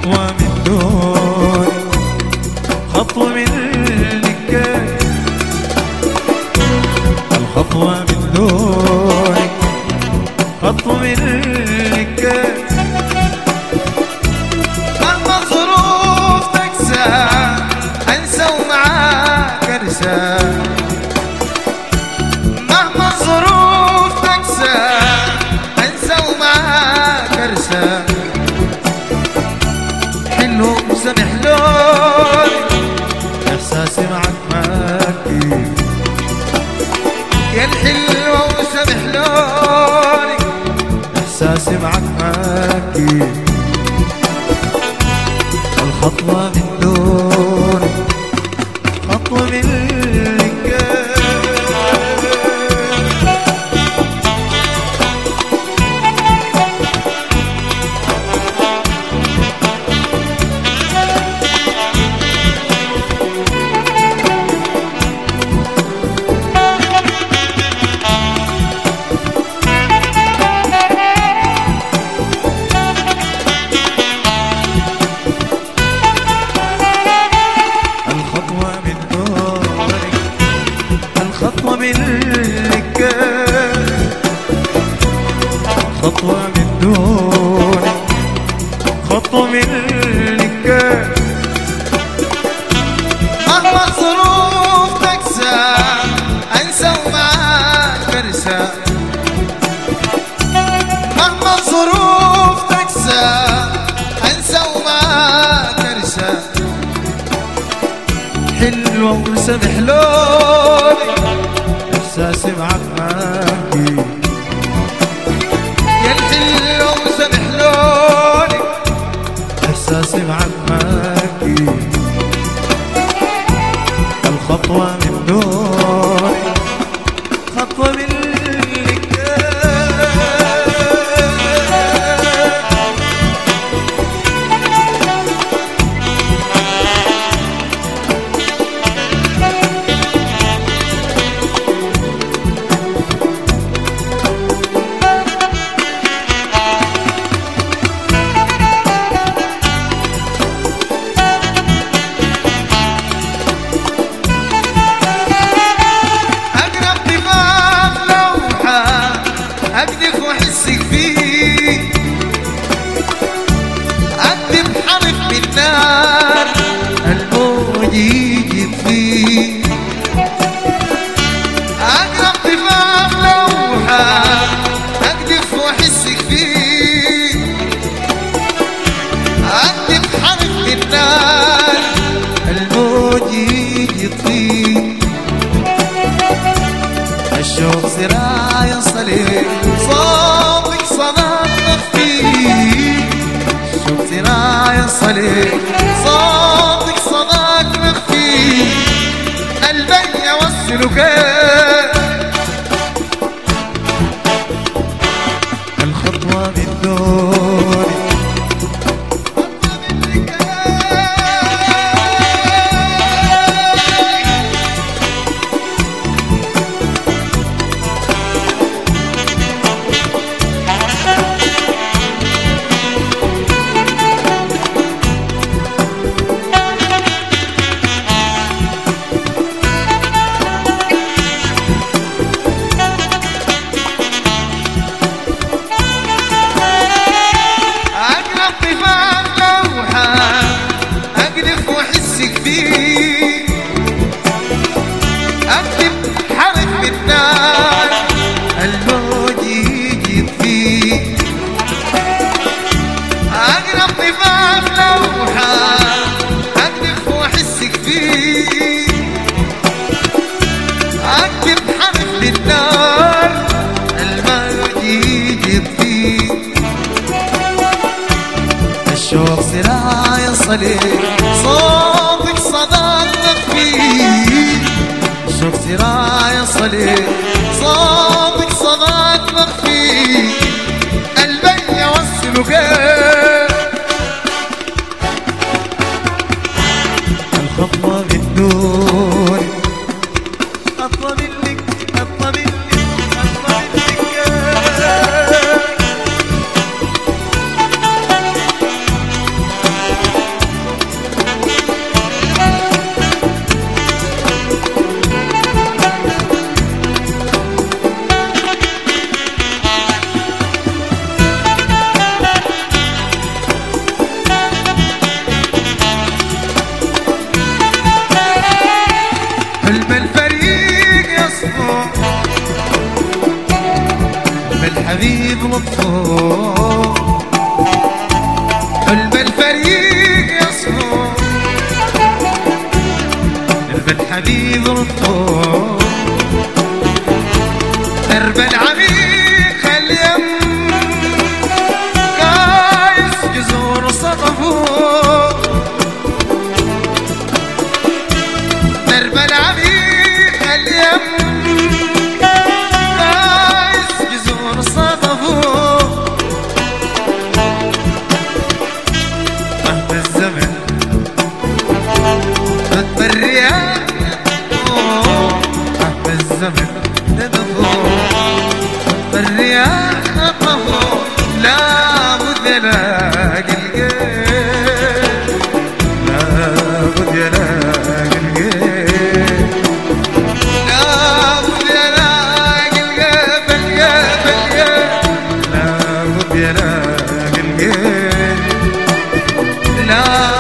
خطوة من دوني، خطوة منك، الخطوة من دوني، خطوة منك. مهما الظروف تقسى انسى ومعاك ارسى، مهما الظروف تقسى انسى ومعاك ارسى. حلو وسامح لوني احساسي معك ماكي، يا الحلو وسامح لوني احساسي معك ماكي. الخطوة من دوني، خطوة منك. خطوة منك، خطوة من دوني، خطوة منك. مهما الظروف تقسى انسى ومعاك ارسى، مهما الظروف تقسى انسى ومعاك ارسى. حلوة وسامح لوني احساسي معك ماكي، يا الحلو وسامح لوني احساسي معك ماكي. الخطوة من دوني، خطوة منك. أكتب وأحسك فيه، أكتب حرف من نار الموج يجي فيه. أقرب طفاف لوحة أكتب وأحسك فيه، أكتب حرف من نار الموج يجي فيه. الشوق سرايا صليب صوتك صدى مخفي، الشوق سرايا صليب صوتك صداك مخفي. قلبي يوصلك الخطوة من دوني، الشوق سرايا صليب صوتك صداك مخفي، الشوق سرايا صليب صوتك صداك مخفي. قلبي يوصلك الخطوة من دوني، خطوة منك، خطوة منك، خطوة منك. درب الحبيب رطوب درب العميق اليم قايس جزور صقفه درب العميق اليم قايس جزور صقفه تحت الزمن رتب الرياح تحت الزمن الرياح خطفوا لا بد يلاقي القيد لا بد يلاقي القيد لا بد يلاقي القيد لا بد يلاقي القيد لا